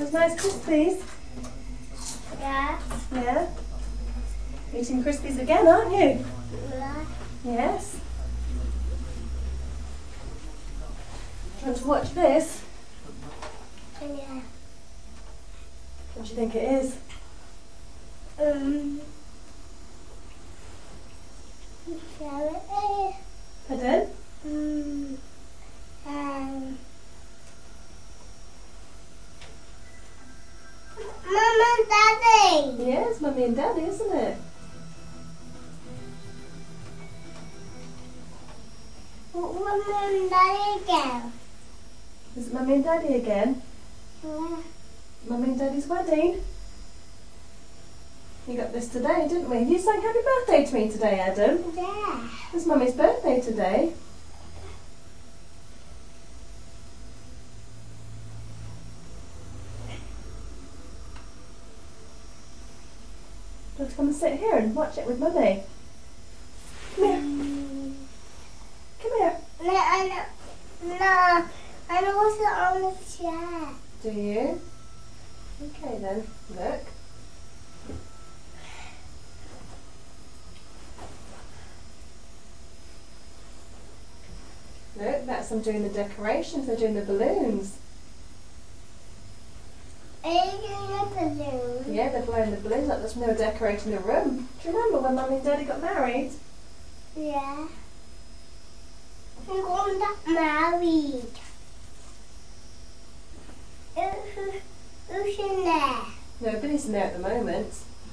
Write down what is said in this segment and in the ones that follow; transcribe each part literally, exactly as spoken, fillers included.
those nice Crispies? Yeah. Yeah? Eating Crispies again, aren't you? Yeah. Yes. Do you want to watch this? Yeah. What do you think it is? Um. Shall Pardon? Um. Um. Mum and Daddy. Yeah, it's Mummy and Daddy, isn't it? Mum and Daddy again. Is it Mummy and Daddy again? Yeah. Mummy and Daddy's wedding? We got this today, didn't we? You sang happy birthday to me today, Adam. Yeah. It's Mummy's birthday today. Do you want to come and sit here and watch it with Mummy? Come here. Mm. Come here. No, I know. No, I know sit on the chair. Do you? Okay then. Look. Look, that's them doing the decorations. They're doing the balloons. Are you doing a balloon? Yeah, they're blowing the balloons up. That's when they were decorating the room. Do you remember when Mummy and Daddy got married? Yeah. I'm going to get married. Who, who, who's in there? Nobody's in there at the moment.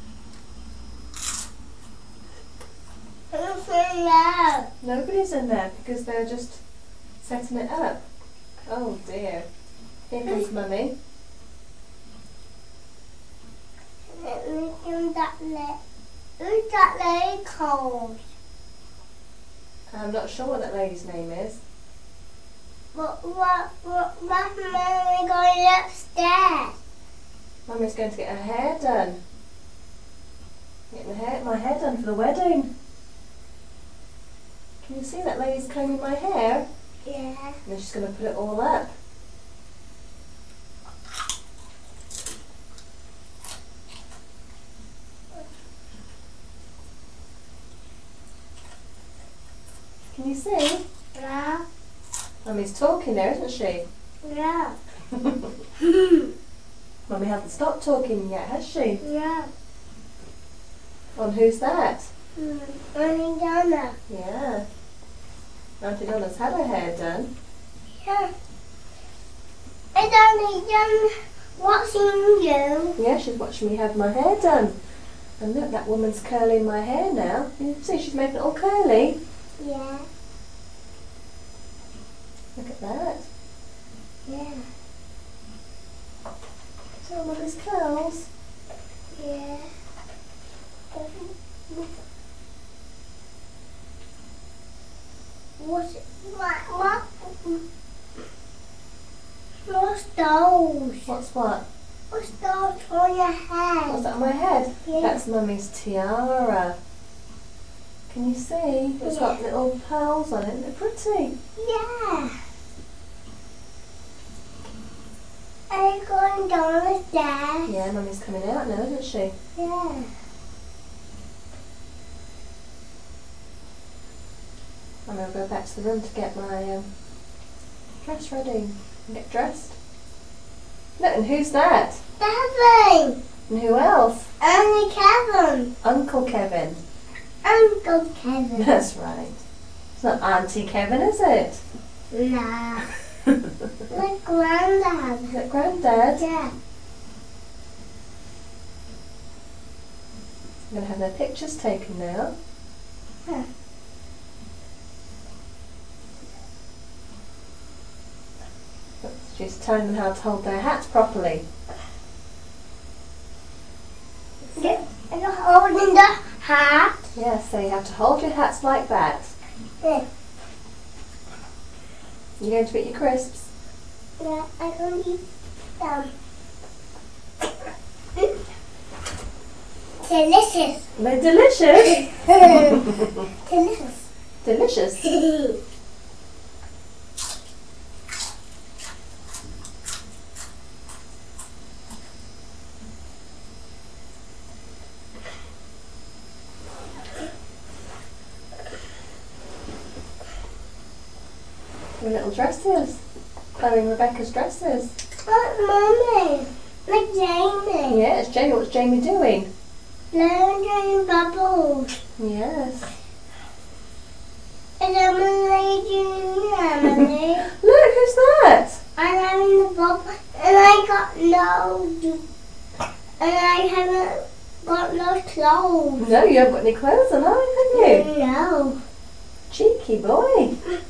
Who's in there? Nobody's in there because they're just setting it up. Oh dear. Here comes Mummy. Let me do that leg. Who's that lady called? I'm not sure what that lady's name is. What, what, what, what's Mommy going upstairs? Mummy's going to get her hair done. Getting my hair, my hair done for the wedding. Can you see that lady's combing my hair? Yeah. And then she's going to put it all up. Can you see? Yeah. Mummy's talking there, isn't she? Yeah. Mummy hasn't stopped talking yet, has she? Yeah. On who's that? Mm. Auntie Donna. Yeah. Auntie Donna's had her hair done. Yeah. Is Auntie Donna watching you? Yeah, she's watching me have my hair done. And look, that woman's curling my hair now. You see, she's making it all curly. Yeah. Look at that. Yeah. See all of these curls? Yeah. What's what? What? What's those? What's what? What's those on your head? What's that on my head? Yeah. That's Mummy's tiara. Can you see? It's got Yeah. little pearls on it. Isn't it pretty? Yeah. Are you going down the stairs? Yeah, Mummy's coming out now, isn't she? Yeah. I'm going to go back to the room to get my um, dress ready and get dressed. Look, and who's that? Daddy! And who else? Auntie Kevin! Uncle Kevin. Uncle Kevin. That's right. It's not Auntie Kevin, is it? Nah. My granddad. Is it Granddad? Yeah. I'm going to have their pictures taken now. Huh. She's telling them how to hold their hats properly. Yeah. And you're holding the hat. Yes, so you have to hold your hats like that. Yeah. You're going to eat your crisps. Yeah, I can eat them. Delicious. They're delicious. Delicious. Delicious. Your little dresses. Chloe and Rebecca's dresses. Look, Mummy. Look, Jamie. Yeah, it's Jamie. What's Jamie doing? Blowing bubbles. Yes. And I'm doing Emily. Look, who's that? I'm having the bubble. And I got no... And I haven't got no clothes. No, you haven't got any clothes on, have you? No. Cheeky boy.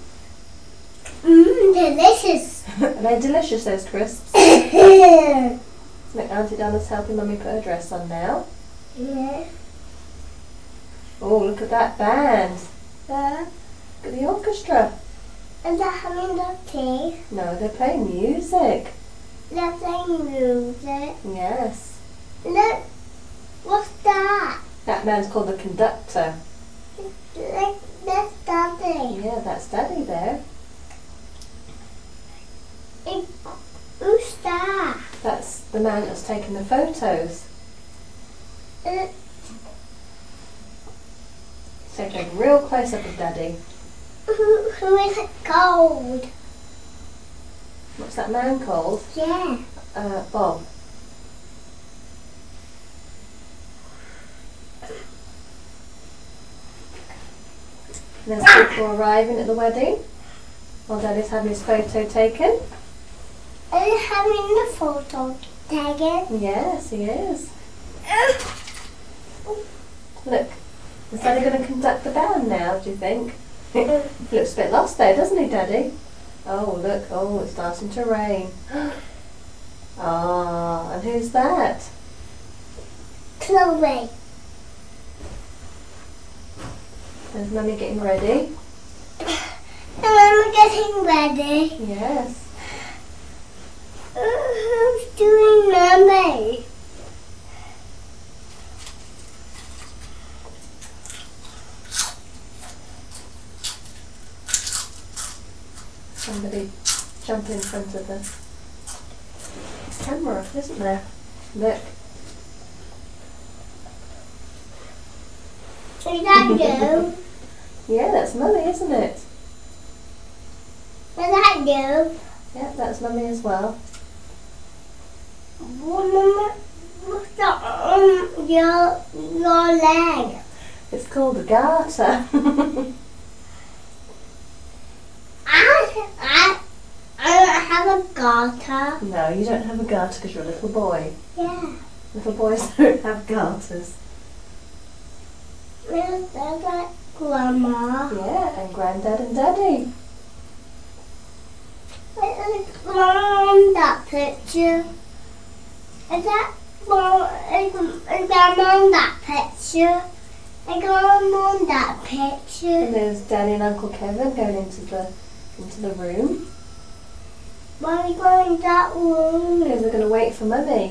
Mmm, delicious. They're delicious, those crisps. Yeah. Look, Auntie Dana's helping Mummy put her dress on now. Yeah. Oh, look at that band. Uh, Look at the orchestra. and they're having the tea. No, they're playing music. They're playing music. Yes. Look, what's that? That man's called the conductor. Look, that's Daddy. Yeah, that's Daddy there. It, who's that? That's the man that's taking the photos. Uh, Take a real close up of Daddy. who, who is it called? What's that man called? Yeah. Uh, Bob. There's people arriving at the wedding while Daddy's having his photo taken. Are you having the photo taken? Yes, he is. Look, is Daddy going to conduct the band now, do you think? He looks a bit lost there, doesn't he, Daddy? Oh, look, oh, it's starting to rain. Ah, and who's that? Chloe. There's Mummy getting ready. And I'm getting ready. Yes. Uh, who's doing Mummy? Somebody jump in front of the camera, isn't there? Look. Is that you? Yeah, that's Mummy, isn't it? Is that you? Yeah, that's Mummy as well. Mama, what's that on your, your leg? It's called a garter. I, I, I don't have a garter. No, you don't have a garter because you're a little boy. Yeah. Little boys don't have garters. Is that like Grandma? Yeah, and Granddad and Daddy. Is Grandma on that picture? Is that Mom? Is, is Grandma on that picture? Is Grandma on that picture? And there's Daddy and Uncle Kevin going into the into the room. Why are we going that room? Because they're going to wait for Mummy.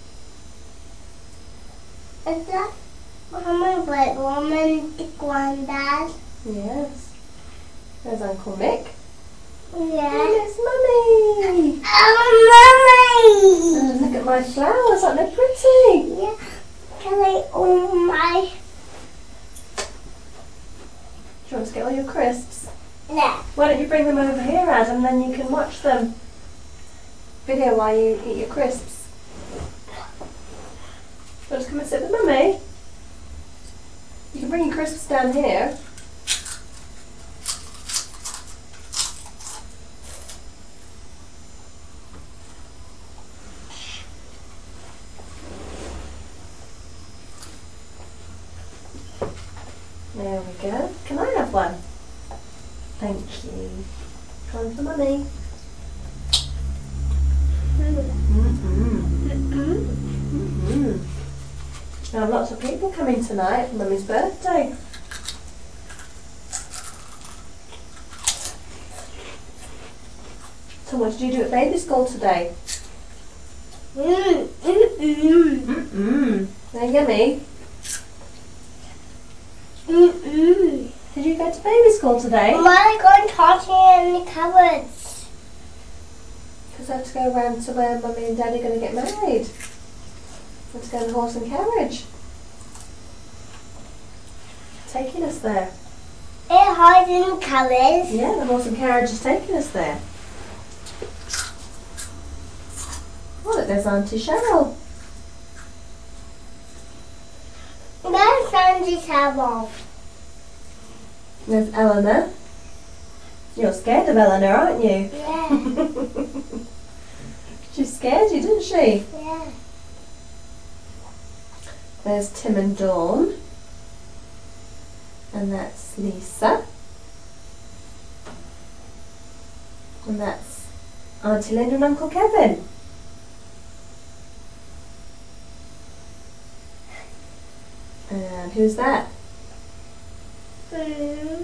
Is that Mama with Mom and Granddad? Yes. There's Uncle Mick. Yeah. And it's Mummy. Oh, And Mummy! look at my flowers, aren't they pretty? Yeah. Can I own my... Do you want to get all your crisps? Yeah. Why don't you bring them over here, Adam, then you can watch them. Video while you eat your crisps. Do you want to come and sit with Mummy? You can bring your crisps down here. There we go. Can I have one? Thank you. One for Mummy. Mm-hmm. Mm-hmm. Now lots of people coming tonight for Mummy's birthday. So what did you do at baby school today? Mm, mm, mm. Mm-mm. They're yummy. Mm, mm. Did you go to baby school today? Why are you going talking in the cupboards? Because I have to go around to where Mummy and Daddy are going to get married. Let's go in the horse and carriage. Taking us there. It hides in colours. Yeah, the horse and carriage is taking us there. Oh, look, there's Auntie Cheryl. There's Auntie Cheryl. There's Eleanor. You're scared of Eleanor, aren't you? Yeah. She scared you, didn't she? Yeah. There's Tim and Dawn. And that's Lisa. And that's Auntie Linda and Uncle Kevin. And who's that? Mm.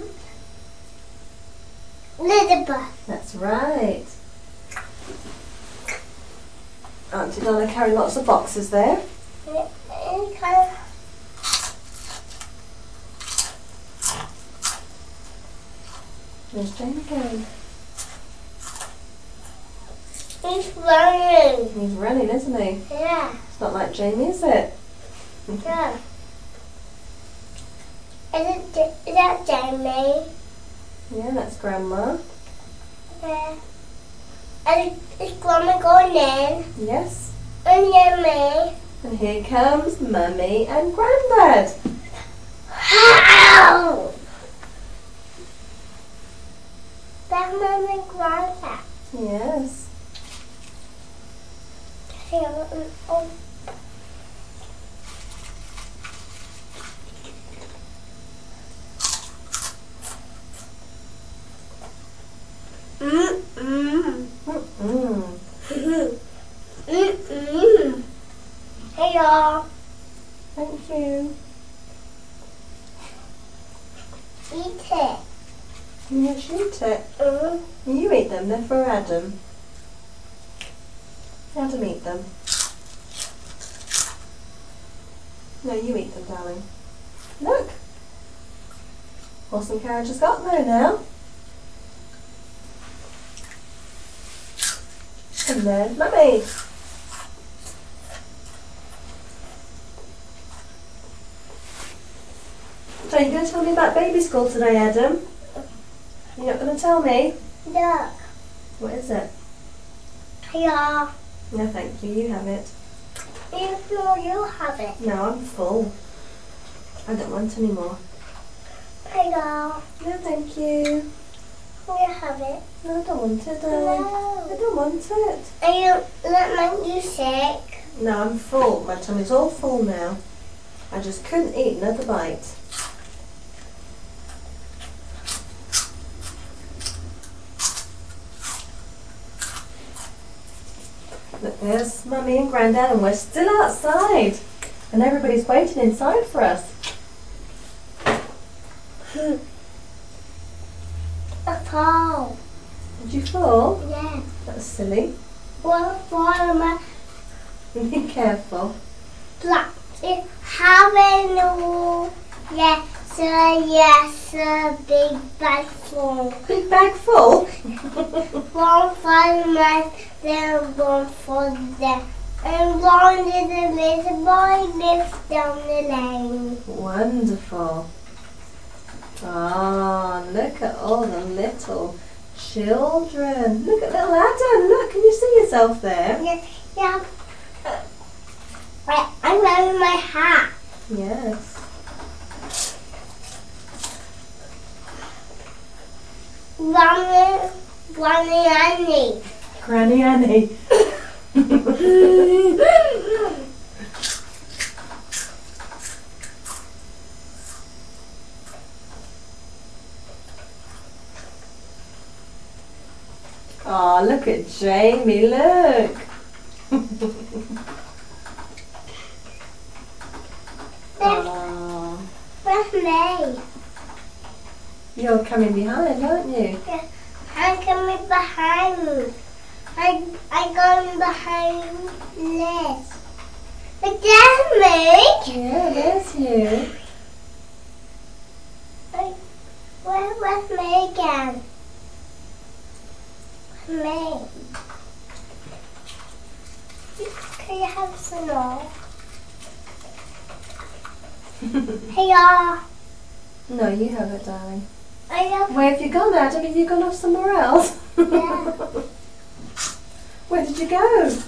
Elizabeth. That's right. Auntie Donna carrying lots of boxes there. Okay. There's Jamie going. He's running. He's running, isn't he? Yeah. It's not like Jamie, is it? Yeah. Is, it, is that Jamie? Yeah, that's Grandma. Yeah. And is Grandma going in? Yes. And then me. And here comes Mummy and Grandad. How? That's Mummy and Grandad. Yes. Here, oh. Mm-mm. Mm-mm. Mm-mm. Hey y'all. Thank you. Eat it. Yes, you eat it. Mm. You eat them, they're for Adam. Adam eat them. No, you eat them, darling. Look. Horse and carriage has got there now. And there's Mummy. So you're going to tell me about baby school today, Adam? You're not going to tell me? Look. What is it? Hey y'all. No, thank you. You have it. You know you have it. No, I'm full. I don't want any more. Hey y'all. No, thank you. You have it. No, I don't want it, darling. I No. don't want it. And you let make you sick. No, I'm full. My tummy's all full now. I just couldn't eat another bite. Look, there's Mummy and Grandad, and we're still outside. And everybody's waiting inside for us. A fall. Did you fall? Yeah. That's silly. One fall of my Be careful. black. It having a yes sir, yes sir, big bag full. Big bag full? One for my then one for them. And one little little boy lives down the lane. Wonderful. Ah, look at all the little children. Look at little Adam. Look, can you see yourself there? Yeah, yeah. Right, I'm wearing my hat. Yes. Granny, Granny Annie. Granny Annie. Oh, look at Jamie, look. Oh, Where's me? you're coming behind, aren't you? Yeah, I'm coming behind. I I going behind Liz. But there's me. Yeah, there's you. I, where was me again? Me. Can you have some more? Hey y'all. No, you have it, darling. I have, Where have you gone, Adam? Have you gone off somewhere else? yeah. Where did you go?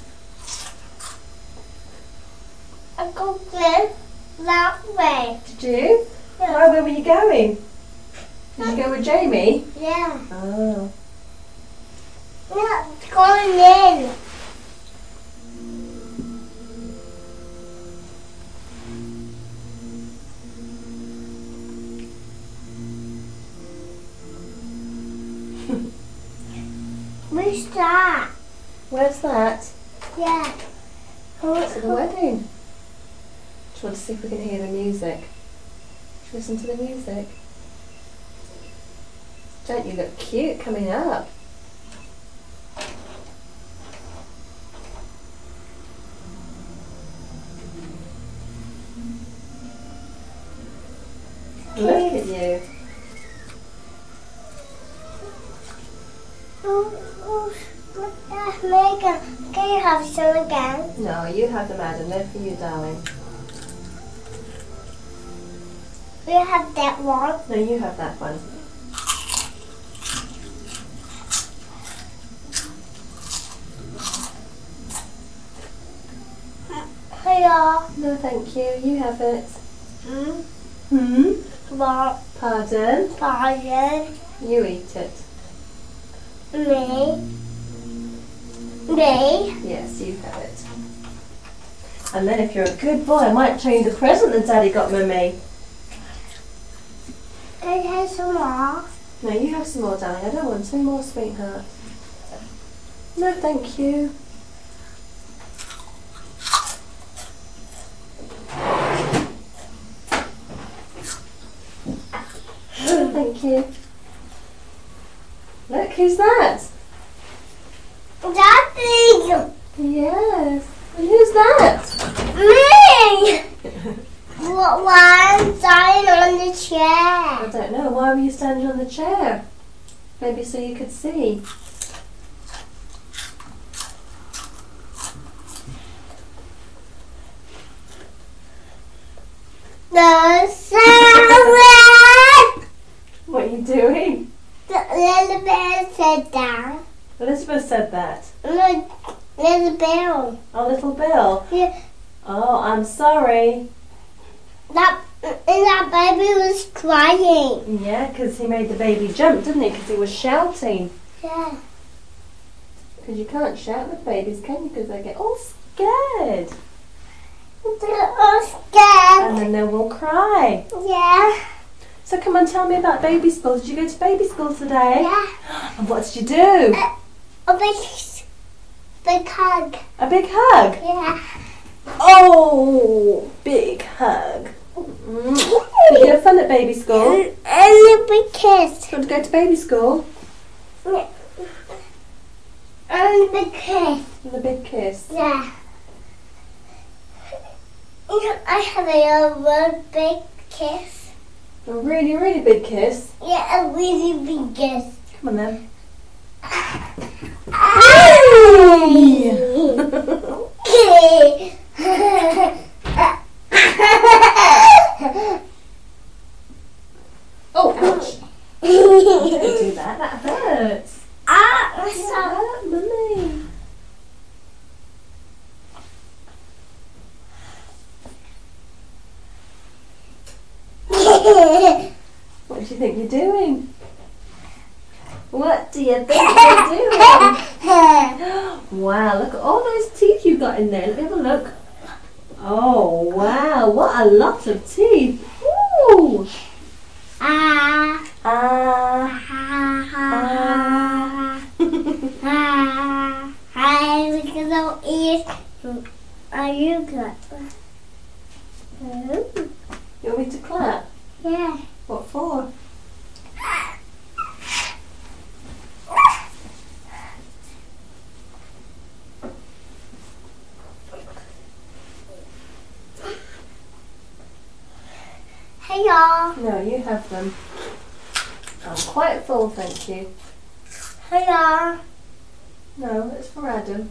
I go there that way. Did you? Yeah. Why, where were you going? Did you go with Jamie? Yeah. Oh. Not going in. Where's that? Where's that? Yeah. Oh, it's at the wedding. Just want to see if we can hear the music. Should we listen to the music? Don't you look cute coming up? Look at you. Oh, oh, that's Megan. Can you have some again? No, you have them, Adam. They're for you, darling. We have that one. No, you have that one. Hello. No, thank you. You have it. Hmm? Hmm? What? Pardon? Pardon? You eat it. Me? Me? Yes, you have it. And then if you're a good boy, I might show you the present that Daddy got Mummy. Can I have some more? No, you have some more, darling. I don't want any more, sweetheart. No, thank you. No, thank you. Look, who's that? Daddy! Yes. And who's that? Me! What one standing on the chair? I don't know. Why were you standing on the chair? Maybe so you could see. The salad! What are you doing? The little bear said that. Elizabeth said that. Look, little bear. Oh, little Bill. Yeah, Oh, I'm sorry. that, and that baby was crying. Yeah, because he made the baby jump, didn't he? Because he was shouting. Yeah. Because you can't shout with babies, can you? Because they get all scared. They're all scared. And then they will cry. Yeah. So come on, tell me about baby school. Did you go to baby school today? Yeah. And what did you do? Uh, a big, big hug. A big hug. Yeah. Oh, big hug. Mm. Did you have fun at baby school? And, and a big kiss. Do you want to go to baby school? Yeah. And a big kiss. And a big kiss. Yeah. I have a real big kiss. A really, really big kiss. Yeah, a really big kiss. Come on then. Oh, ouch. Don't do that. That hurts. Ah, That hurt, Mummy. What do you think you're doing? What do you think you're doing? Wow, look at all those teeth you got in there. Let me have a look. Oh, wow, what a lot of teeth. Ooh. Ah, Ah. ah, Ah. ah, I'm gonna eat. Are you good? You want me to clap? Yeah. What for? Hey y'all. No, you have them. I'm quite full, thank you. Hey y'all. No, it's for Adam.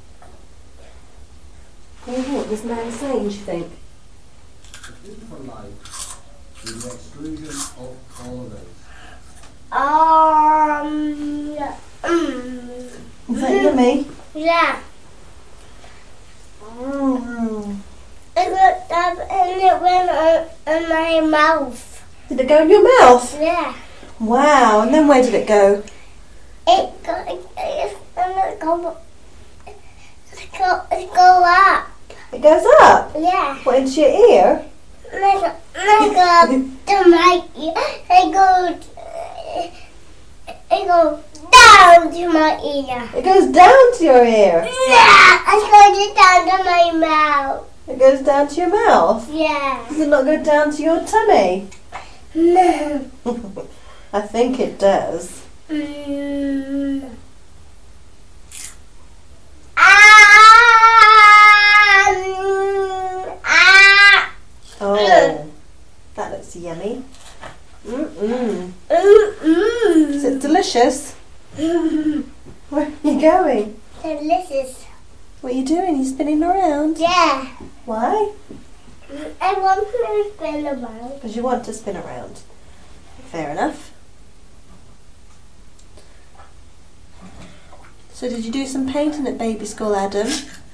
Oh, what was man saying, do you think? In for life, with the exclusion of holidays. Um. Mm. Is that yummy? Yeah. Mm. It got that and it went on, on my mouth. Did it go in your mouth? Yeah. Wow, and then where did it go? It got it, it, it go it go it go up. It goes up? Yeah. What, into your ear? Like like up to my ear. It goes it goes down to my ear. It goes down to your ear? Yeah. It goes down to my mouth. It goes down to your mouth? Yeah. Does it not go down to your tummy? No. I think it does. Mm. Ah, mm, ah. Oh, that looks yummy. Mm-mm. Mm-mm. Is it delicious? Where are you going? Delicious. What are you doing? You spinning around? Yeah. Why? I want to spin around. Because you want to spin around. Fair enough. So did you do some painting at baby school, Adam?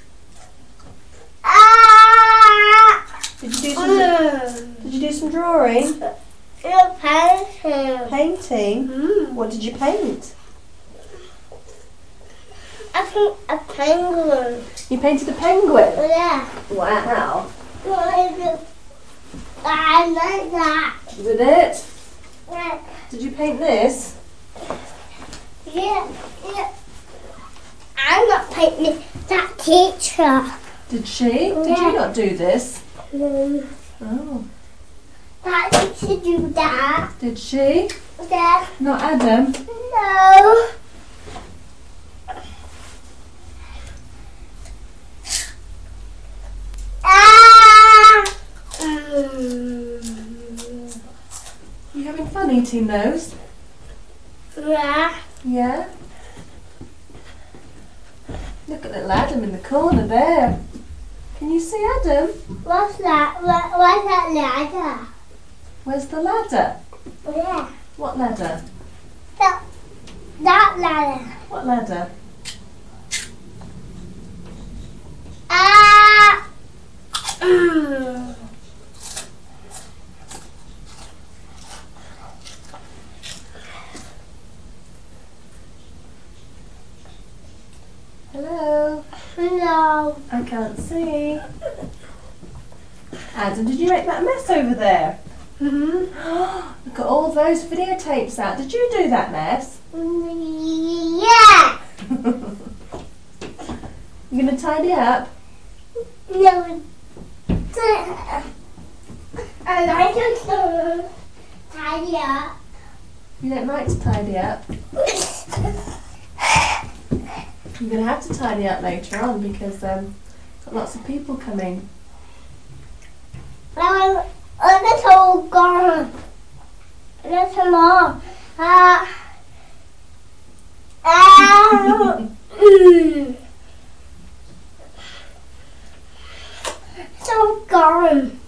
Ah. Did you do some? Mm. Did you do some drawing? You're painting. Painting? Mm. What did you paint? I think a penguin. You painted a penguin? Yeah. Wow. I like that. Did it? Yeah. Did you paint this? Yeah. Yeah. I'm not painting that teacher. Did she? Did Yeah. you not do this? Mm. Oh. That teacher do that. Did she? Yeah. Not Adam? No. Ah. Mm. You having fun eating those? Yeah. Yeah? Look at little Adam in the corner there. Can you see Adam? What's that? What, what's that ladder? Where's the ladder? Yeah. What ladder? That, that ladder. What ladder? Ah. Mm. Hello? No. I can't see. Adam, did you make that mess over there? Mm-hmm. Look at all those videotapes out. Did you do that mess? Yeah. You going to tidy up? No. I like it to tidy up. You don't like to tidy up? You're going to have to tidy up later on because um, got lots of people coming. I want it's all gone. There's some more. Ah. Ah. Mm. It's all gone.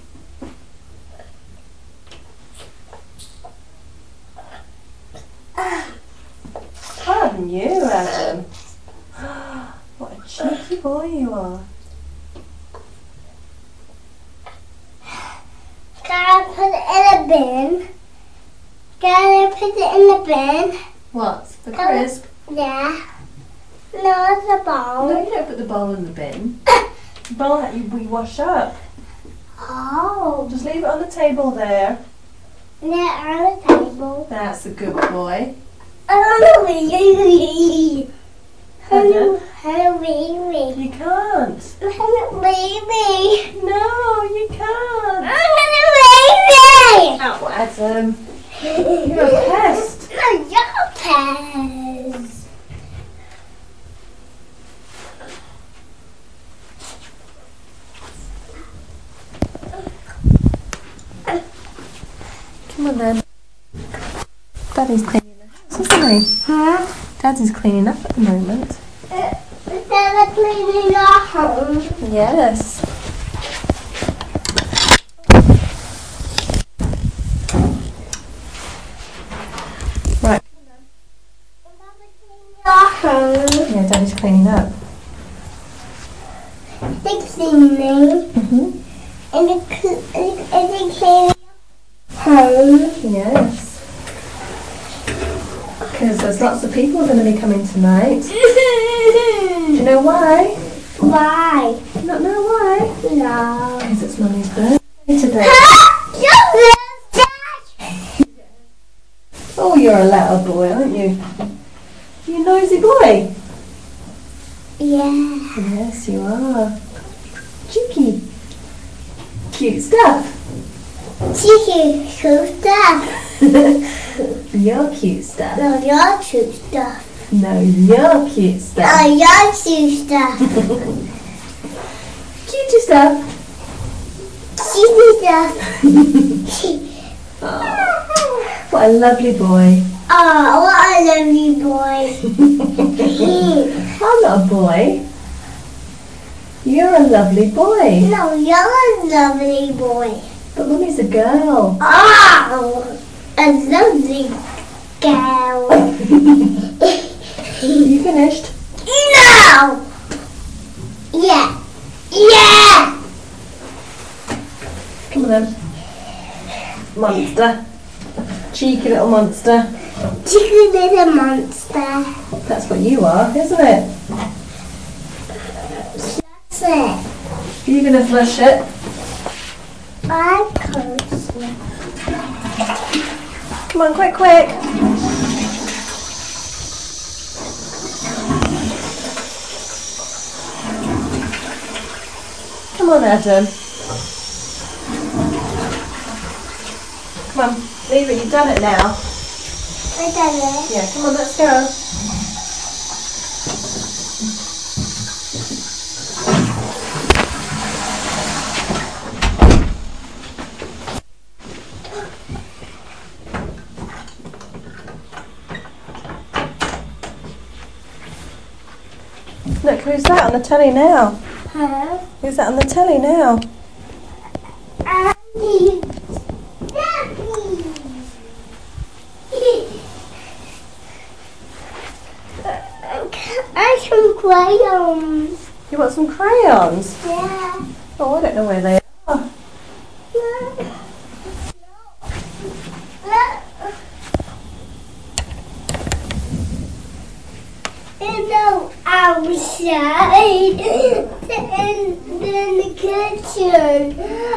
Pardon you, Adam. What a cheeky boy you are. Can I put it in a bin? Can I put it in the bin? What? The Can I- crisp? Yeah. No, it's a bowl. No, you don't put the bowl in the bin. The bowl that you we wash up. Oh. Just leave it on the table there. Yeah, on the table. That's a good boy. Oh, baby. Hello, Pardon? hello, baby. You can't. Hello, baby. No, you can't. Hello, Ow, Adam. You're a pest. baby. You're a pest. Come on then. Daddy's cleaning the house, isn't he? Huh? Daddy's cleaning up at the moment. Instead of cleaning our home. Yes. Right. home. Yeah, Daddy's cleaning up. They're cleaning. Mm-hmm. And they're, cl- and they're cleaning home. Yes. Because there's lots of people going to be coming tonight. Do you know why? Why? Do you not know why? No. Because it's Mummy's birthday today. Oh, you're a loud boy, aren't you? You noisy boy. Yeah. Yes, you are. Cheeky. Cute stuff. Cheeky, cool stuff. You're cute stuff. No, you're cute stuff. No, you're cute stuff. Oh, you're cute stuff. Cutie stuff. Cutie stuff. Oh, what a lovely boy. Oh, what a lovely boy. I'm not a boy. You're a lovely boy. No, you're a lovely boy. But Mummy's a girl. Oh, a lovely girl. You finished? No! Yeah. Yeah! Come on then. Monster. Cheeky little monster. Cheeky little monster. That's what you are, isn't it? That's it. Are you going to flush it? I can't. Come on, quick, quick. Come on, Adam. Come on, leave it. You've done it now. I done it. Yeah, come on, let's go. Look, who's that on the telly now? Huh? Who's that on the telly now? Andy. Daddy. I some crayons. You want some crayons? Yeah. Oh, I don't know where they are. No. No. No, outside and in the kitchen.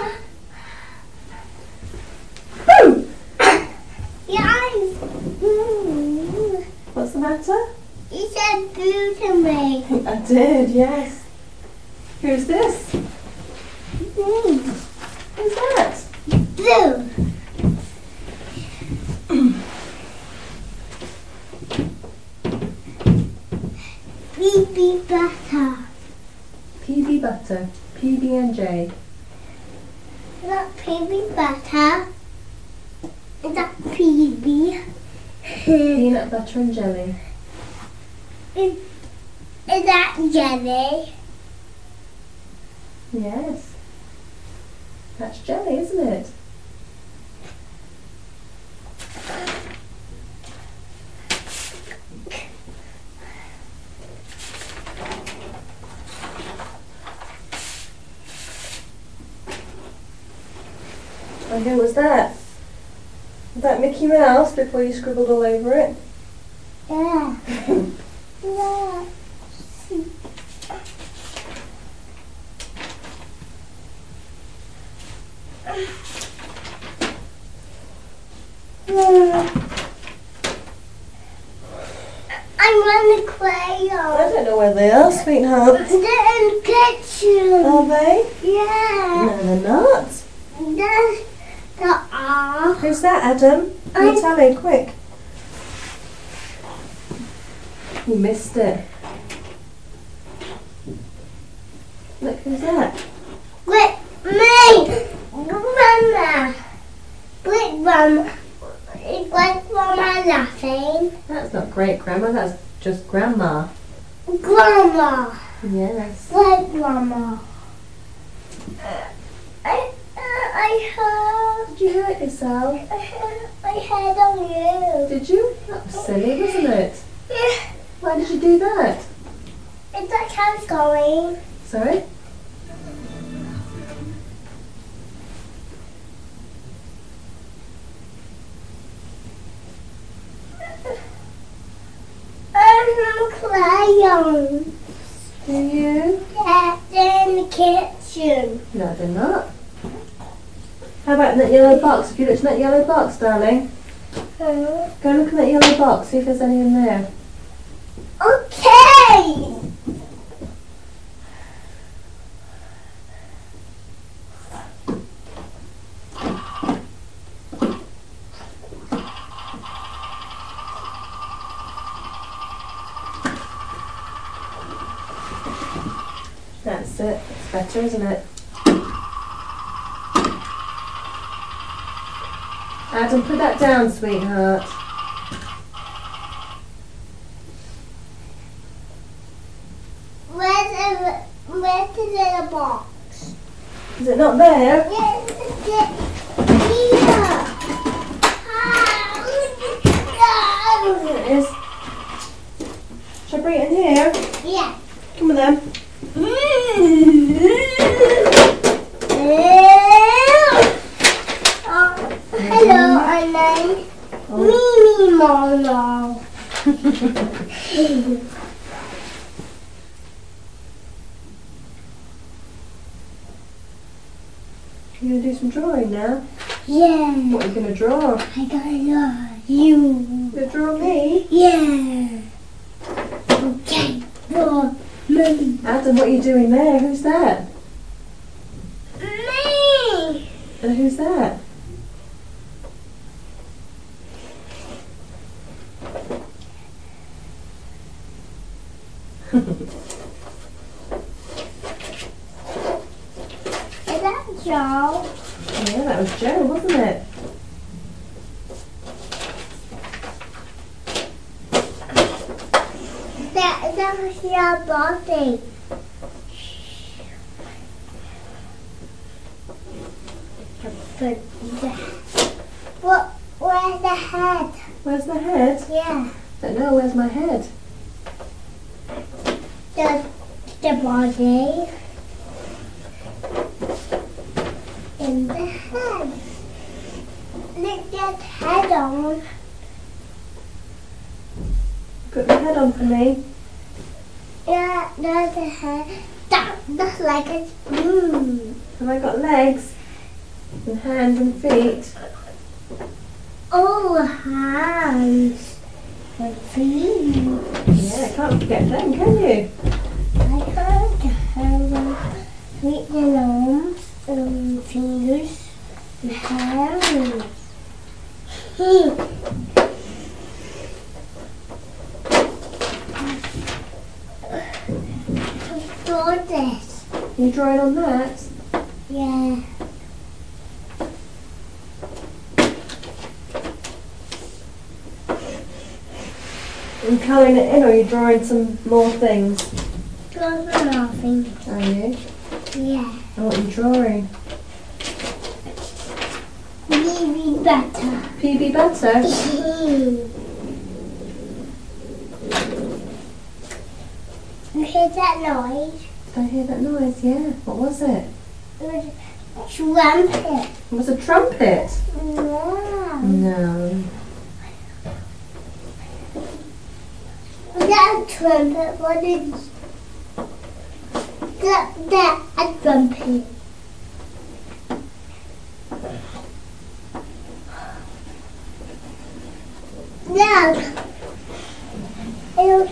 Boo! Yes. What's the matter? You said boo to me. I did, yes. Who's this? Boo. Who's that? Boo. P B butter. P B butter. P B and J. Not P B butter. Is that P B? Peanut butter and jelly. Is, is that jelly? Yes. That's jelly, isn't it? And who was that? Was that Mickey Mouse before you scribbled all over it? Yeah. Yeah. I want a crayon. I don't know where they are, sweetheart. They're in the kitchen. Are they? Yeah. No, they're not. They're, they are. Who's that, Adam? Can you I- tell me, quick? You missed it. Look, who's that? With me. Grandma. With Grandma. Is Grandma laughing? That's not great grandma, that's just grandma. Grandma. Yes. With Grandma. I, uh, I heard. Did you hurt yourself? I heard, I heard on you. Did you? That was silly, wasn't it? Why did you do that? Is that house going? Sorry? I'm crayons. Do you? Yeah, they're in the kitchen. No, they're not. How about in that yellow box? Have you looked in that yellow box, darling? Huh? Go look in that yellow box, see if there's any in there. Okay. That's it. It's better, isn't it? Adam, put that down, sweetheart. Where's the, where's the little box? Is it not there? Yes, it's here. Ah, There it is. Shall I bring it in here? no. Yeah. Come on then. Oh, hello, I'm Oh. Mimi Mono. You gonna do some drawing now? Yeah. What are you gonna draw? I gotta draw you. You gonna draw me? Yeah. Okay. Draw me. Adam, what are you doing there? Who's that? Me. And who's that? Is that Joe? Yeah, that was Joe, wasn't it? That, that was your body. But the, what? Where's the head? Where's the head? Yeah. Don't know, where's my head? The the body. And the head. Look that head on. Put the head on for me. Yeah, that's the head. That looks like a spoon. Have I got legs? And hands and feet? Oh, hands and feet. Yeah, can't forget them, can you? I can't have feet and arms and fingers and hands. Hmm. Draw this. You drawing on that? Yeah. Are you colouring it in or are you drawing some more things? Draw for nothing. Are you? Yeah. And what are you drawing? Maybe better. P B Butter? You hear that noise? Did I hear that noise? Yeah. What was it? It was a trumpet. It was a trumpet. No. No. Was that a trumpet? What is that? That a trumpet. No. It,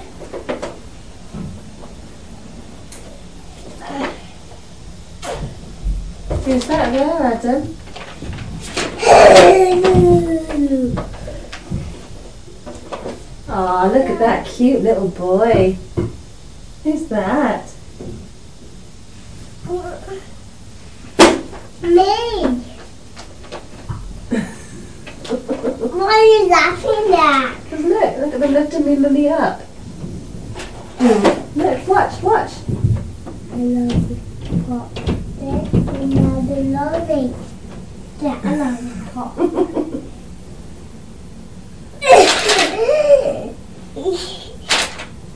Who's that there, Adam? Aw, look at that cute little boy. Who's that? Me. What are you laughing at? Look, look at them lifting me mummy up. Mm. Look, watch, watch. I love it. What? There's another lolly. Yeah, I love it. What?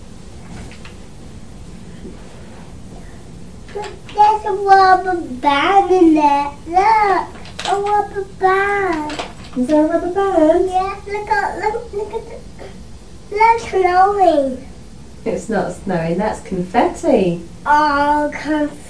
There's a rubber band in there. Look, a rubber band. Is there a rubber band? Yeah, look at look look at the look snowing. It's not snowing, that's confetti. Oh, conf-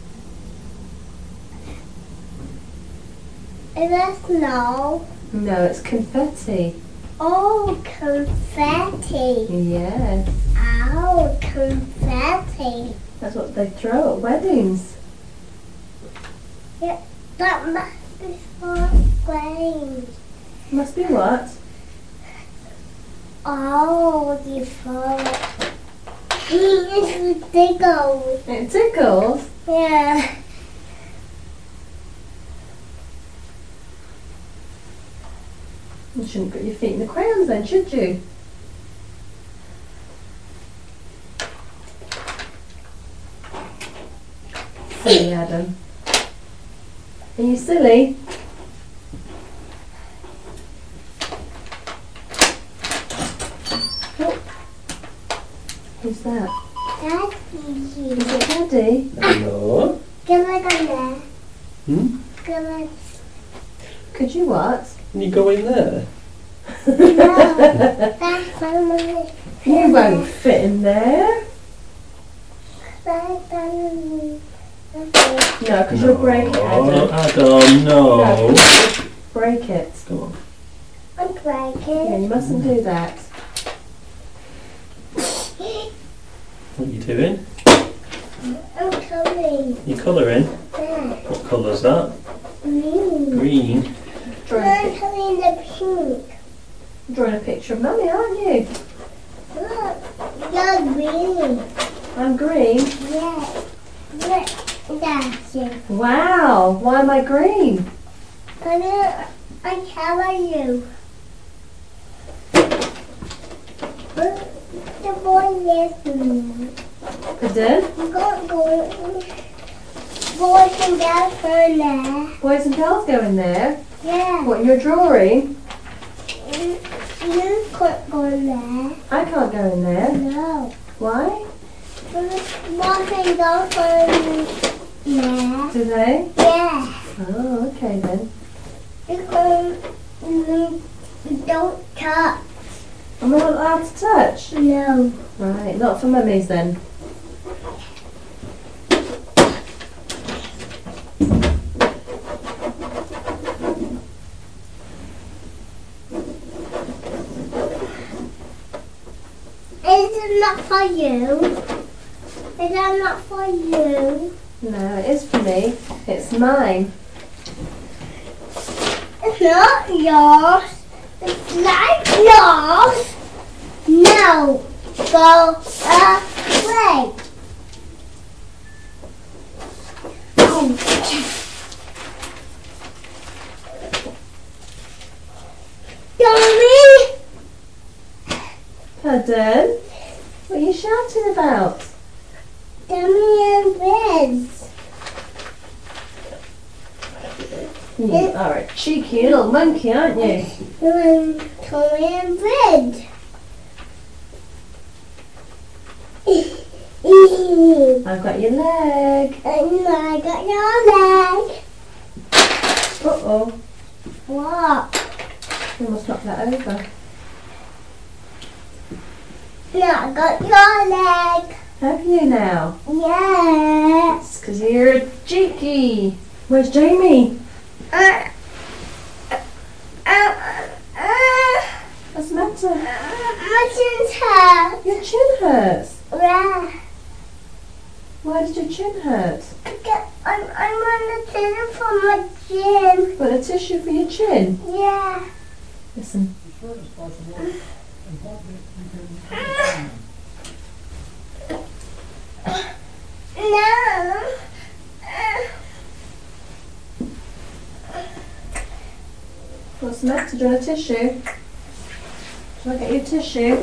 is that snow? No, it's confetti. Oh, confetti. Yes. Oh, confetti. That's what they throw at weddings. Yeah, that must be for rain. Must be what? Oh, you thought. It's tickles. It tickles? Yeah. You shouldn't put your feet in the crayons then, should you? Silly Adam. Are you silly? Oh. Who's that? Daddy. Is it Daddy? Hello? Give it on there. Hmm? Give it. Could you what? Can you go in there? No. That's family. You won't fit in there. That's family. No, because you'll break it, Oh, Adam. Adam, no. No, 'cause you'll break it. Come on. I'm breaking. Yeah, you mustn't do that. What are you doing? I'm coming. You colouring? There. What colour's that? Green. Green. Drawing a, I'm pic- coming the pink. drawing a picture of Mummy, aren't you? Look. You're green. I'm green. Yeah. Look. That's it. Wow, why am I green? But uh, I cover you. Look, the boy listening. Pardon? I'm going to go. Boys and girls for there. Boys and girls go in there. Yeah. What, you're drawing? You you could go there. I can't go in there. No. Why? Boys and girls for there. Do they? Yeah. Oh, okay then. Because you don't touch. I'm not allowed to touch? No. Right, not for mummies then. Is it not for you? Is that not for you? No, it is for me. It's mine. It's not yours. It's not yours. No. Go away. Oh. Dummy. Pardon? What are you shouting about? Dummy and beds. You are a cheeky little monkey, aren't you? Um, Tommy and bed. I've got your leg. And I got your leg. Uh-oh. What? You must knock that over. No, I got your leg. Have you now? Yes. It's because you're a cheeky. Where's Jamie? Uh, uh, uh, uh, What's the matter? my chin's hurt. Your chin hurts. Yeah. Why did your chin hurt? Okay, I'm, I'm on the tissue for my chin. Got a tissue for your chin? Yeah. Listen. No. What's the matter? Do you want a tissue? Shall I get you a tissue?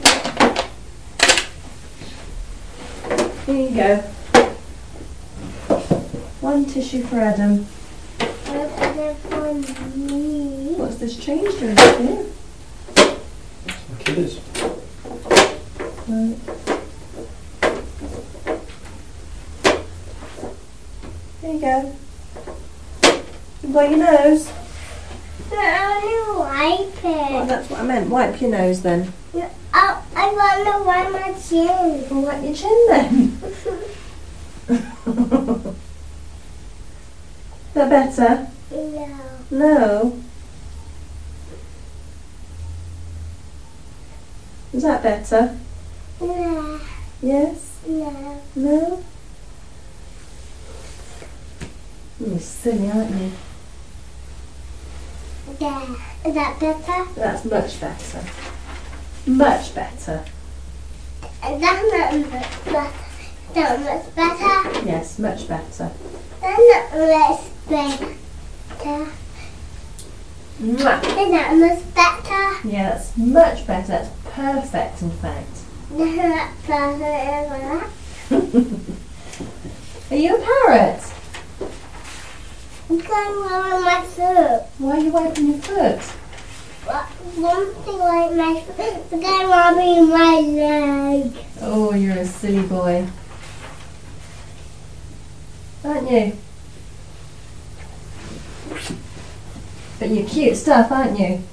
Here you go. One tissue for Adam. Open it for me. What's this change doing to you? Like it is. Right. go. You blow your nose. I only wipe Well, it. that's what I meant. Wipe your nose then. Oh, I want to wipe my chin. Well, wipe your chin then. Is that better? No. No. Is that better? No. Yes? No. No? You're silly, aren't you? Yeah. Is that better? That's much better. Much better. And that's not much better. That much better. Yes, much better. That's not much better. Mwah. Is that much better? Yeah, that's much better. That's perfect, in fact. That's not better. Are you a parrot? I'm going to my foot. Why are you wiping your foot? One thing like my foot. I'm going to my leg. Oh, you're a silly boy. Aren't you? But you're cute stuff, aren't you?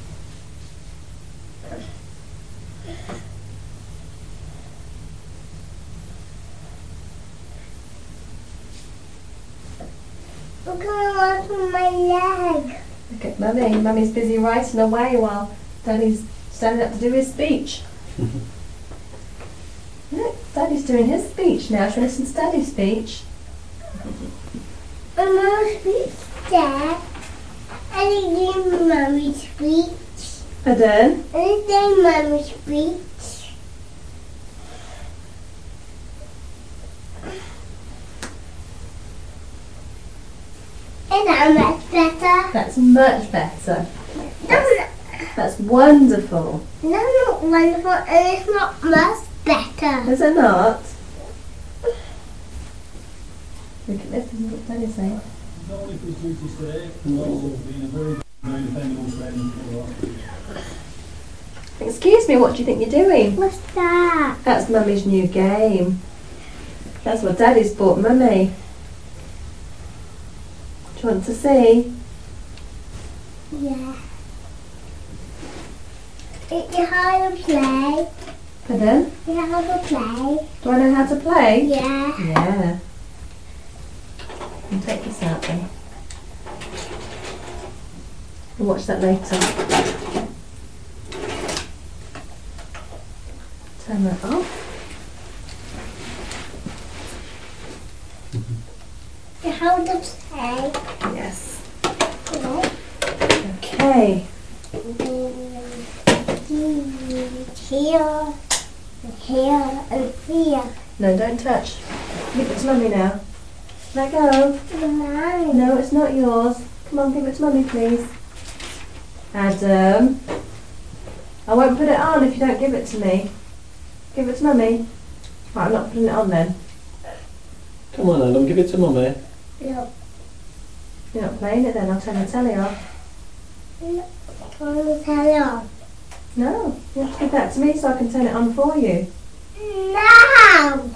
I'm going to my leg. Look at Mummy. Mummy's busy writing away while Daddy's standing up to do his speech. Look, Daddy's doing his speech now. Shall we listen to Daddy's speech? I'm going to speak there. I didn't give Mummy's speech. Pardon? I didn't give Mummy's speech. Is that much better? That's much better. That's not, That's wonderful. that's not wonderful and it's not much better. Is it not? We can listen to what Daddy's saying. Not only for his duties today, but also being a very, very dependable friend for us. Excuse me, what do you think you're doing? What's that? That's Mummy's new game. That's what Daddy's bought Mummy. Do you want to see? Yeah. It, you how to play. Pardon? You how to play. Do I know how to play? Yeah. Yeah. I'll take this out then. We'll watch that later. Turn that off. You how to play. Yes. Yeah. Okay. Here, here, and here. No, don't touch. Give it to Mummy now. Let go. Mine. No, it's not yours. Come on, give it to Mummy, please. Adam. I won't put it on if you don't give it to me. Give it to Mummy. Right, I'm not putting it on then. Come on, Adam, give it to Mummy. No. You're not playing it then, I'll turn the telly off. Turn the telly on. No, you have to give that to me so I can turn it on for you. No!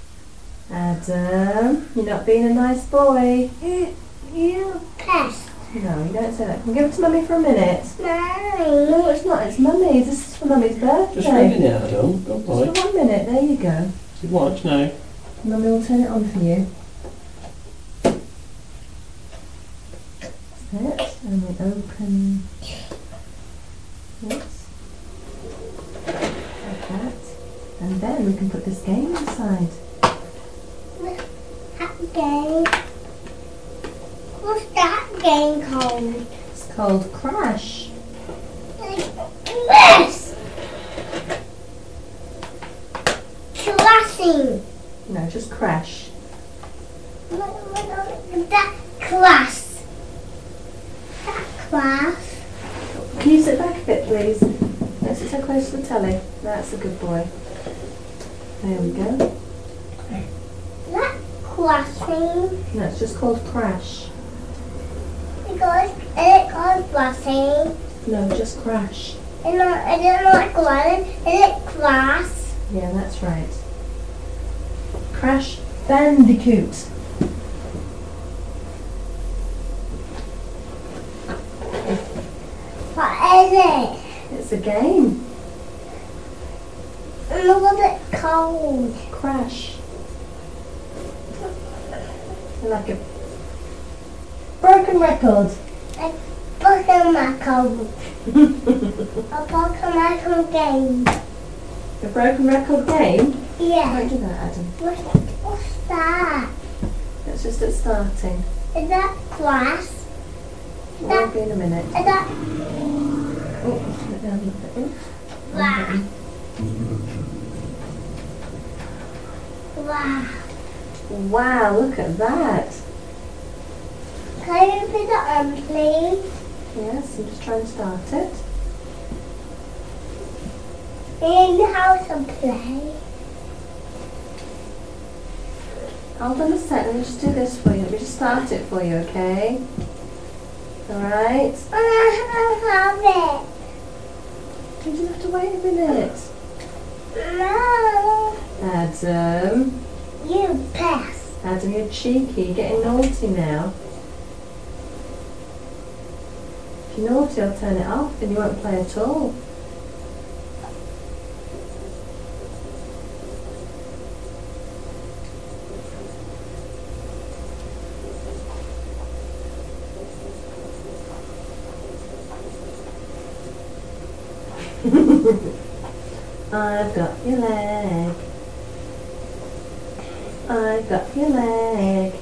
Adam, you're not being a nice boy. You, you pest. No, you don't say that. Can we give it to Mummy for a minute? No. No, it's not. It's Mummy's. This is for Mummy's birthday. Just ring it, Adam. Good Just boy. for one minute. There you go. You watch now. Mummy will turn it on for you. That's it. And we open this. Like that. And then we can put this game inside. That game. What's that game called? It's called Crash. Yes! Classing. No, just Crash. That class. That class. Can you sit back a bit, please? Don't sit so close to the telly. That's a good boy. There we go. That classing. No, it's just called Crash. It goes, it goes classing. No, just Crash. And not, I don't like class. Is it class? Yeah, that's right. Crash Bandicoot. is it? It's a game. And what is it called? Crash. Like a broken record. A Pokemon code. A Pokemon game. A broken record game? Yeah. Don't do that, Adam. What's, what's that? It's just at starting. Is that glass? Is We'll that, be in a minute. is that Oh, put it down a bit. wow? Wow. Wow, look at that. Can you put it on, please? Yes, I'm just trying to start it. In how to play? Hold on a sec, let me just do this for you. Let me just start it for you, okay? Alright? I don't have You just have to wait a minute. it. No. Adam. You pass. Adam, you're cheeky. You're getting naughty now. If you're naughty, I'll turn it off and you won't play at all. I've got your leg. I've got your leg.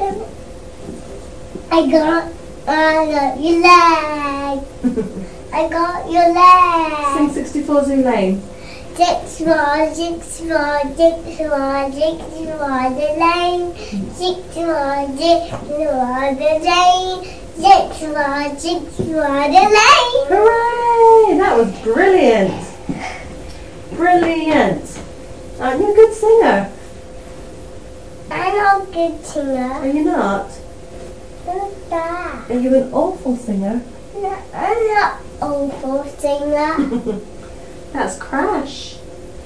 I got, I got your leg. I got your leg. Sing sixty-four Zoo Lane. Six more, six more, six more, six more, the lane. Six more, six more, the lane. Six more, six more, the lane. Hooray! That was brilliant. Brilliant. Aren't you a good singer? I'm not a good singer. Are you not? Who's that? Are you an awful singer? No, I'm not awful singer. That's Crash.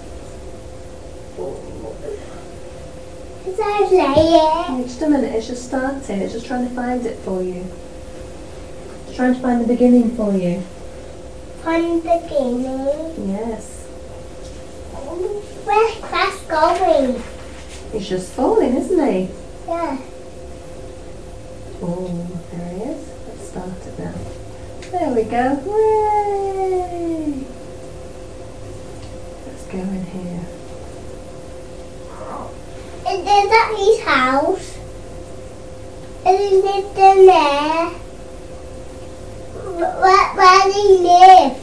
Is that play it? Just a minute, it's just starting. It's just trying to find it for you. It's trying to find the beginning for you. From the beginning. Yes. Where's Crash going? He's just falling, isn't he? Yeah. Oh, there he is. Let's start it now. There we go. Hooray! Let's go in here. Is that his house? Is he lived in there? Where, where does he live?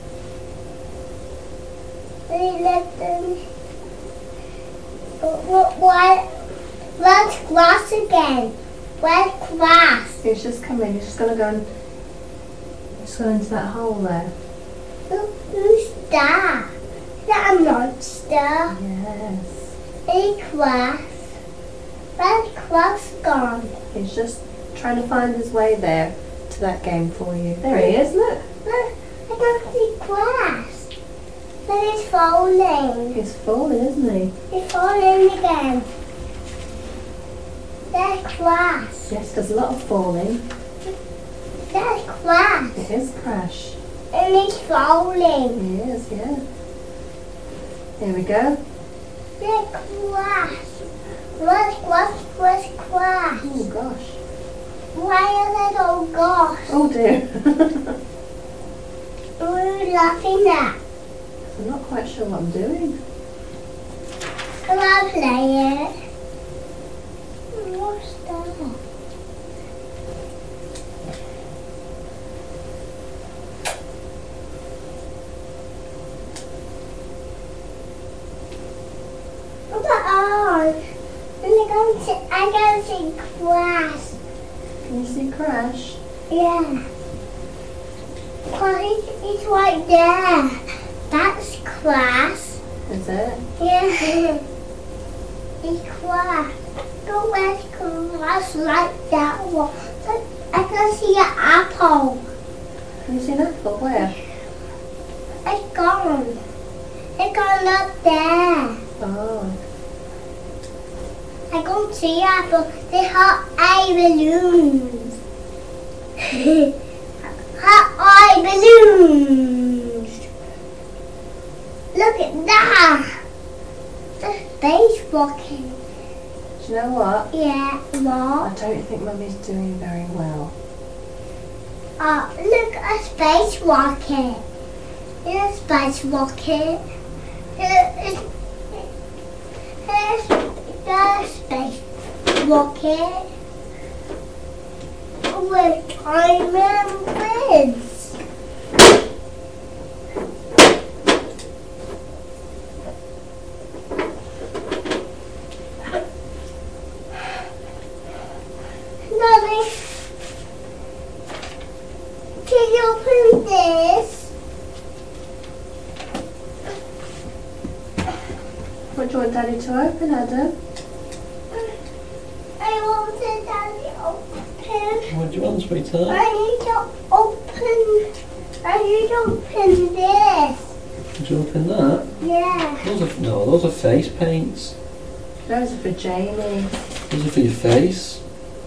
Where he lived in? What? Where, where's Grass again? Where's Grass? He's just coming. He's just going to go and just go into that hole there. Who, who's that? Is that a monster? Yes. Is Grass? Where's Grass gone? He's just trying to find his way there to that game for you. There he is, look. I don't see Grass. But he's falling. He's falling, isn't he? He's falling again. There's Grass. Yes, there's a lot of falling. There's Grass. It is Crash. And he's falling. He is, yeah. There we go. There's Grass. Where's Grass? Where's Grass? Oh, gosh. Why is it all gosh? Oh, dear. What are you laughing at? I'm not quite sure what I'm doing. Can I play it? What's that? Put it on. And I go to, I go to class. Can you see Crash? Yeah. Well, it's, it's right there. That's class. Is it? Yeah. It's class. Go where's class like that one. But I can see an apple. Can you see an apple? Where? It's gone. It's gone up there. Oh. I can't see apple. They have eye balloons. Hot my balloons. Look at that. The space rocket. Do you know what? Yeah, I what? don't think Mummy's doing very well. Oh, look at a space rocket. Here's a space rocket. Here's here's the space rocket. With diamond wings. Mommy, can you open this? What do you want Daddy to open, Adam? I want the daddy open. What do you want, sweetheart? I need to open. I need to open this. Did you open that? Yeah. Those are, no, those are face paints. Those are for Jamie. Those are for your face.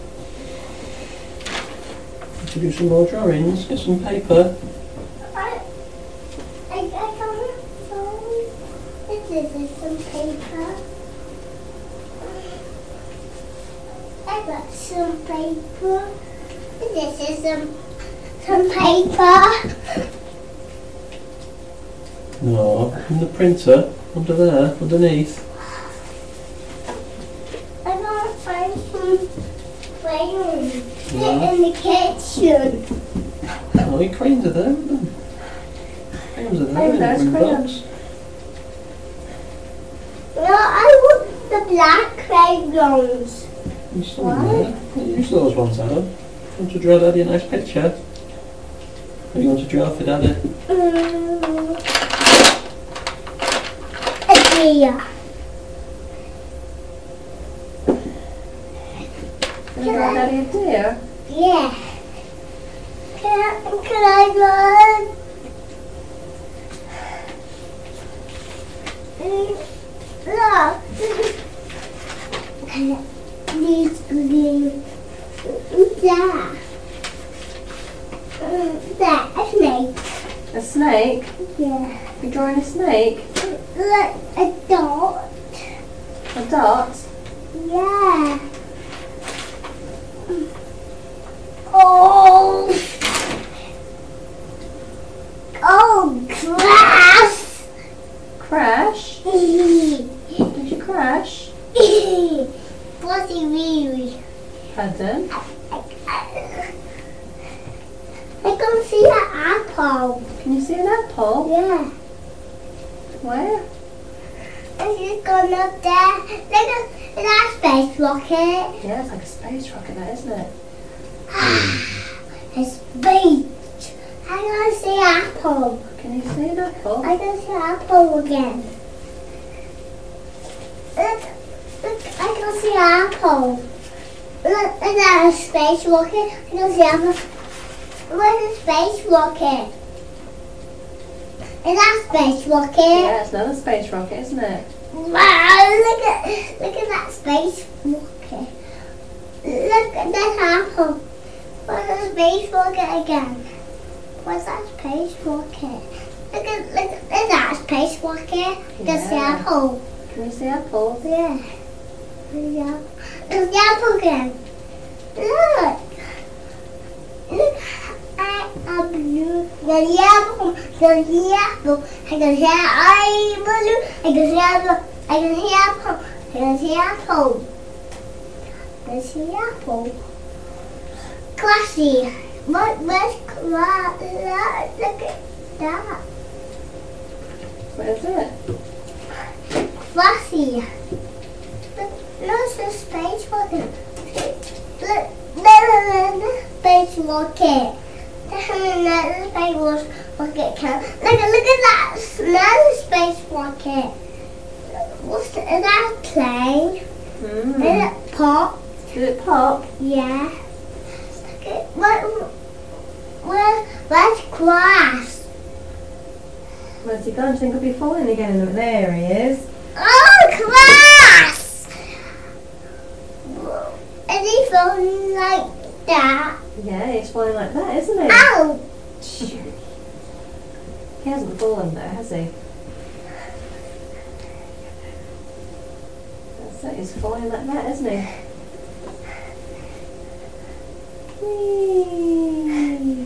Should we do some more drawings? Get some paper. I, I, I can't find. This is some paper. I got some paper. This is some some paper. No, in the printer. Under there, underneath. I gotta find some crayons Yeah. in the kitchen. Oh, your crayons are there. Then. Crayons are there. Oh, in the there's green crayons. box. No, I want the black crayons. You still there. You use those ones, Adam. Want to draw Daddy a nice picture? Or you want to draw for Daddy? Mm. Idea. Can you draw Daddy a deer? Yeah. Can I, can I run? Mm, Look. These green. There. Mm, There, a snake. A snake? Yeah. You're drawing a snake? Look, a dot. A dot? Yeah. Oh. Oh, grass. Crash? Did you crash? Bloody really. Pardon? I can see an apple. Can you see an apple? Yeah. Where? It's just gone up there. Look at that space rocket. Yeah, it's like a space rocket, that, isn't it? It's beach. I can see apple. Can you see an apple? I can see apple again. Look, look, I can see apple. Look, is that a space rocket? I can see apple. Where's the space rocket? Is that a space rocket? Yeah, it's another space rocket, isn't it? Wow, look at look at that space rocket. Look at that apple. Where's the space rocket again? Where's that space rocket? Look at look at is that a space rocket? There's the Yeah. apple. Can you see apples? Yeah. There's the apple. There's the apple again. Look. Look at a blue. There's the apple. There's the apple. I can see a blue. I can see apple. I can see apple. I can see apple. I can see apple. Classy. What? Where's class? Look at that. What is it? Classy. Look, there's the space rocket. Look, there's the space rocket. There's another space rocket. Can look at look at that another space rocket. What's the, is that a plane? Mm. Is it pop? Did it pop? Yeah. Look at what? Where? Where's grass? Where's he gone? Do you think he'll be falling again? Look, there he is. Oh, grass! Is he falling like that? Yeah, he's falling like that, isn't he? Ouch! He hasn't fallen though, has he? That's it, he's falling like that, isn't he? Whee!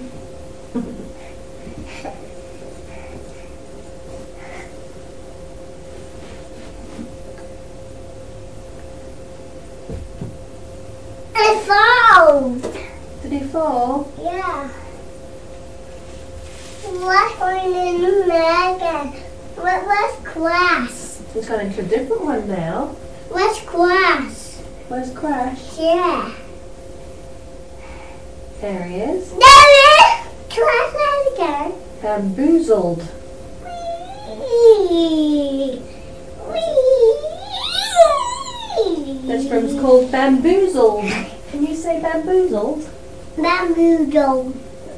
I fall. Did he fall? Yeah. What one in America? What was class? He's gone into a different one now. What's class? Where's Crash? Yeah. There he is. There! Try that again. Bamboozled. Wee. Wee. This room's called Bamboozled. Can you say bamboozled? Bamboo doll.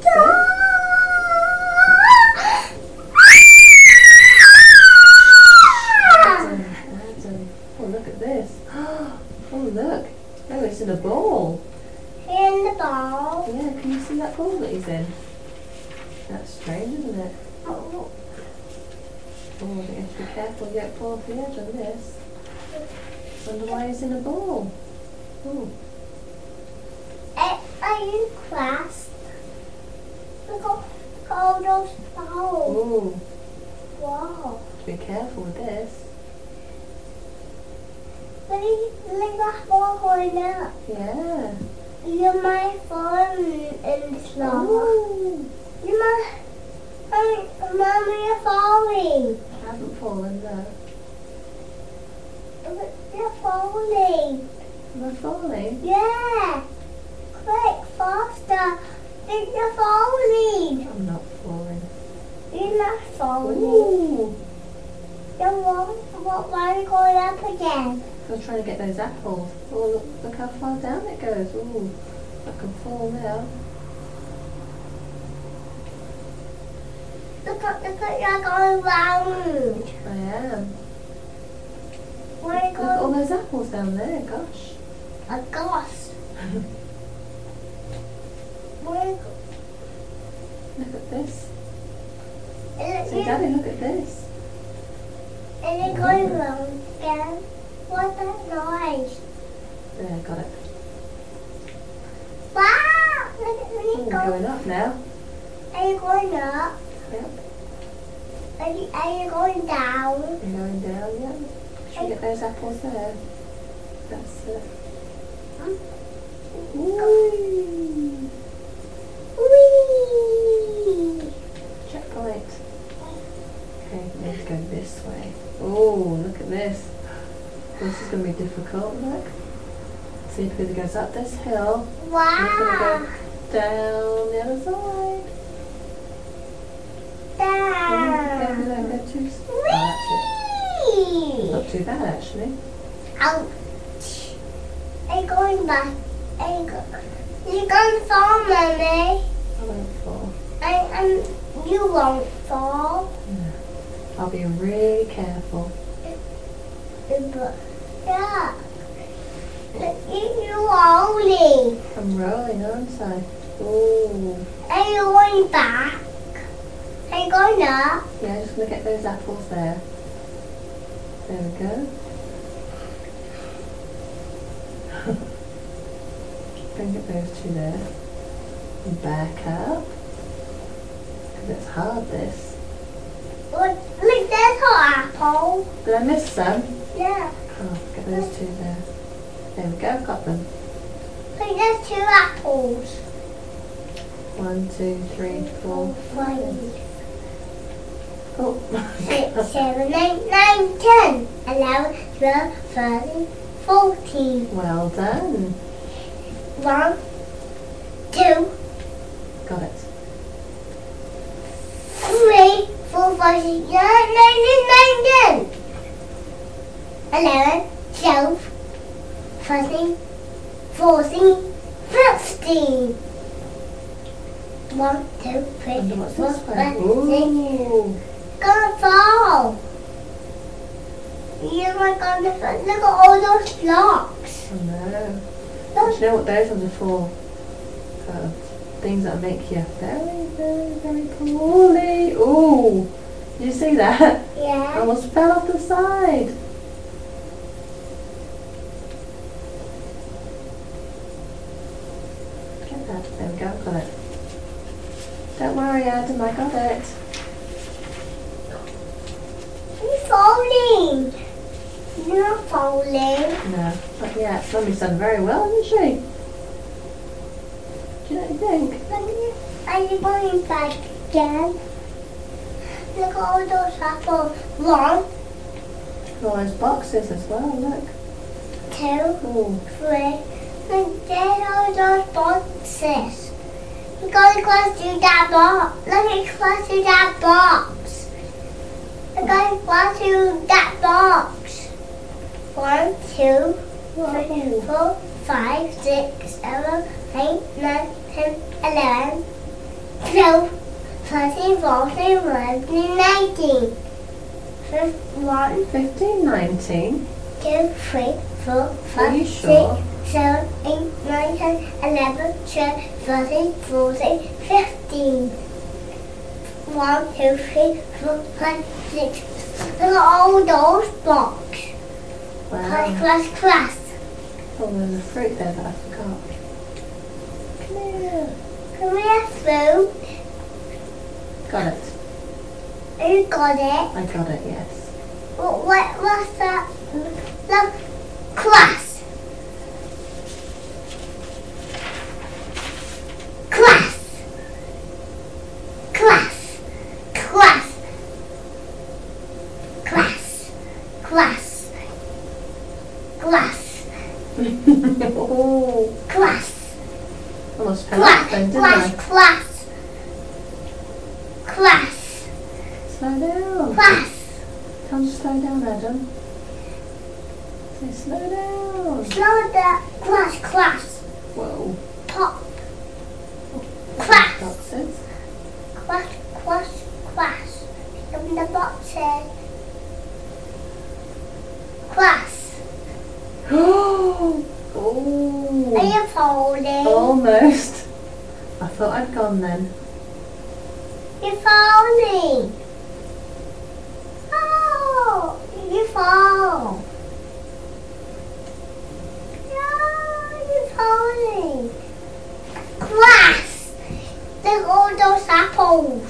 Adam, Adam. Oh, look at this. Oh, look. Oh, it's in a ball. In the ball. Yeah, can you see that ball that he's in? That's strange, isn't it? Oh. Oh, you have to be careful, you don't fall off the edge on this. Wonder why he's in a ball. Oh, Are are you class? Look at all those balls. oh, Wow. be careful with this. Look at look at that ball going up. Yeah. You might fall in the slough. Oh, You might. Um, Mama, you're falling. I haven't fallen though. You're falling. Am I falling? Yeah. Quick, faster. You're falling. I'm not falling. You're not falling. Ooh. You're wrong. What? Why are you going up again? I was trying to get those apples. Oh, look, look how far down it goes. Ooh, I can fall now. Look at, look at you're going round. I am. Where are you Look at all going? those apples down there, gosh. A ghost. Where are you go- Look at this. Is Say, it Daddy, look at this. Is it going round again? What's that noise? There, got it. Wow! Look at Oh, me we're go. going up now. Are you going up? Yep. Are you, are you going down? We're going down, yeah. Should we get those apples there? That's it. Whee! Whee! Checkpoint. Okay, we need to go this way. Oh, look at this. This is going to be difficult, look. See if it goes up this hill. Wow! It's going to go down the other side. Down! Don't go too slow. Oh, Whee! not too bad, actually. Ouch! Are you going back? Are you, go- you going to fall, Mummy? I won't fall. I, um, you won't fall. I'll be really careful. But, yeah. Look, you, you rolling. I'm rolling, aren't I? Ooh. Are you going back? Are you going up? Yeah, just going to get those apples there. There we go. Bring it those two there. And back up. Because it's hard, this. Look, look, there's her apple. Did I miss some? Yeah. Oh, get those two there. There we go, got them. Look, there's two apples. One, two, three, four. Five, Oh. six, seven, eight, nine, ten, eleven, twelve, thirteen, fourteen. Well done. One, two, Got it. three, four, five, six, nine, nine, nine, nine, ten. Eleven, twelve, thirteen, fourteen, fifteen. One, two, three, Wonder what's four, this five, one? six. Ooh. Gonna fall. You're not gonna fall. Look at all those blocks. Oh no. Do Those, you know what those ones are for? Uh, things that make you very, very, very poorly. Ooh, did you see that? Yeah. Almost fell off the side. Get that. There we go. Got it. Don't worry, Adam. I got it. You're falling. You're not falling. No, not yet. Mummy's done very well, hasn't she? Do you know what you think? Are you going back again? Look at all those apples. One, All those boxes as well. Look. two, Ooh. three. And there's all those boxes. You're going close to that box. Look at close to that box. You're going close to that box. One, two, three, four, five, six, seven, eight, nine, ten, eleven, twelve, thirteen, fourteen, fifteen, nineteen. One, fifteen, nineteen. two, three, four, Are five, you sure? six, seven, eight, nine, ten, eleven, twelve, thirteen, fourteen, fifteen. One, two, three, four, five, six. Look at all those boxes. Class, Wow. class, class. Oh, there's a fruit there that I forgot. Come here. Come here, food. Got it. You got it. I got it, yes. What, what, what's that? Look, class. Class. Class. Class. Class. Class. Class. Oh, Class. almost fell Class. off then, didn't Class. I? Class. Class. Slow down. Class. Tell them to slow down, Adam. Say slow down. Slow down. Class. Class. Whoa. Pop. Class. Boxes. Class. Class. Class. In the boxes. Class. Oh. Are you folding? Almost. I thought I'd gone then. You're folding. Oh, you fall. No, you're folding. Class. Look at all those apples.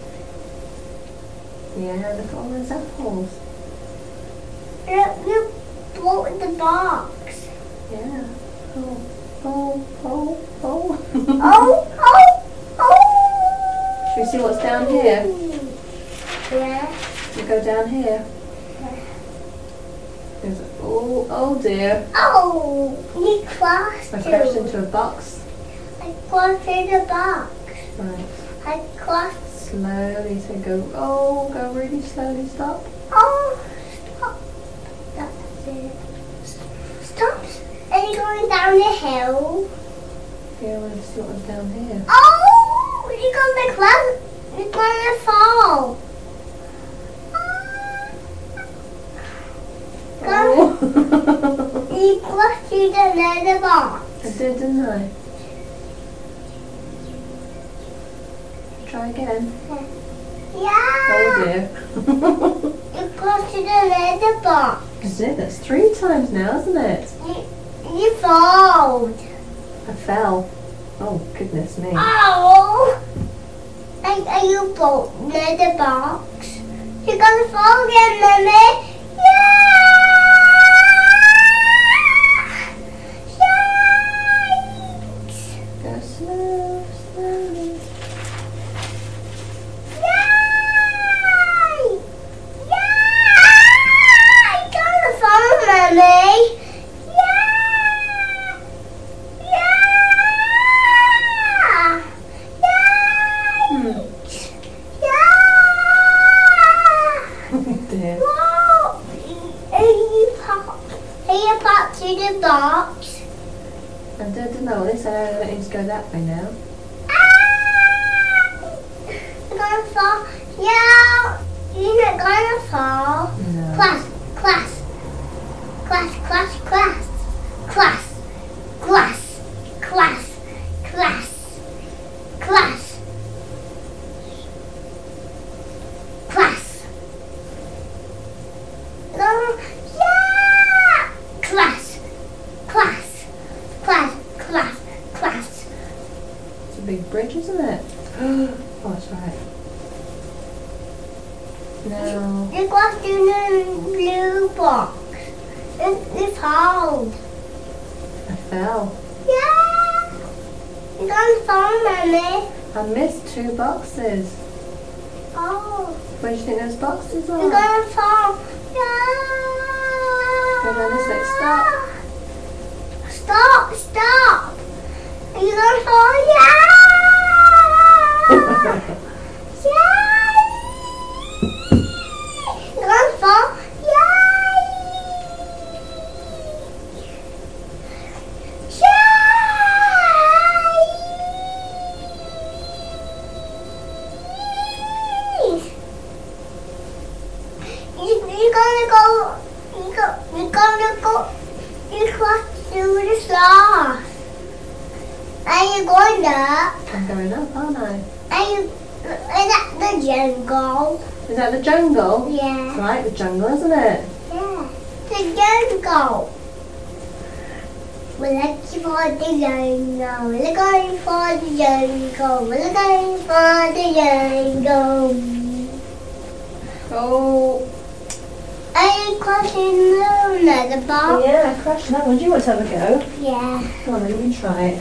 Yeah, look at all those apples. Look, you broke the box. Yeah. Oh, oh, oh, oh. Oh, oh, oh. Should we see what's down here? Yeah. We go down here. There's a, oh, oh dear. Oh, you crossed I crashed it. into a box. I crossed through the box. Right. I crossed. Slowly, so go, oh, go really slowly, stop. Oh, stop. That's it. Stop. Are you going down the hill? Yeah, I want to see what was down here. Oh, you're gonna climb. You're gonna fall. Oh. You crossed through the leather box. I did, didn't I? Try again. Yeah. Oh dear. You crossed through the leather box. I did, that's three times now, isn't it? You, you fall. I fell. Oh, goodness me. Oh! Are, are you both near the box? You're gonna fall again, Mummy! Yeah! Yikes! Go slow, slowly. Yay! Yay! You're gonna fall, Mummy! Hmm. Dear. Whoa! Are you pop? Are you pop to the box? I did, didn't I? Well, at least I know that it needs to go that way now. Ah! You're gonna fall. Yeah, you're not gonna fall. No. Class, class, class, class, class, class, class, class, class, bridge, isn't it? Oh, that's right. Now, Look what's in the blue box. It, it's hard. I fell. Yeah. You're going to fall, Mummy. I missed two boxes. Oh. Where do you think those boxes are? You're going to fall. Yeah. Hold on a sec, stop. Stop, stop. Are you going to fall? Yeah. Yeah. You're going to fall. You're gonna go, you go, you're gonna go, you cross through the sauce. Are you going up? I'm going up, aren't I? Are you, is that the jungle? Is that the jungle? Yeah. Right, the jungle, isn't it? Yeah. The jungle. We're looking for the jungle. We're going for the jungle. We're going for the jungle. Oh. Are you crossing another box? Yeah, I crashed that one. Do you want to have a go? Yeah. Come on, let me try it.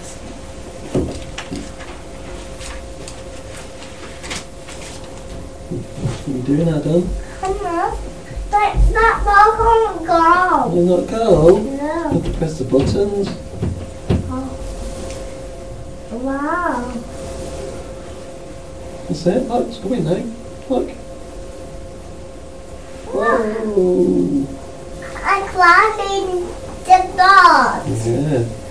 What are you doing, Adam? Come on. But that ball can't go. Will not go? You No. have to press the buttons. Wow. That's it. Look, it's going now. Look. Whoa. I'm crossing the box. Yeah.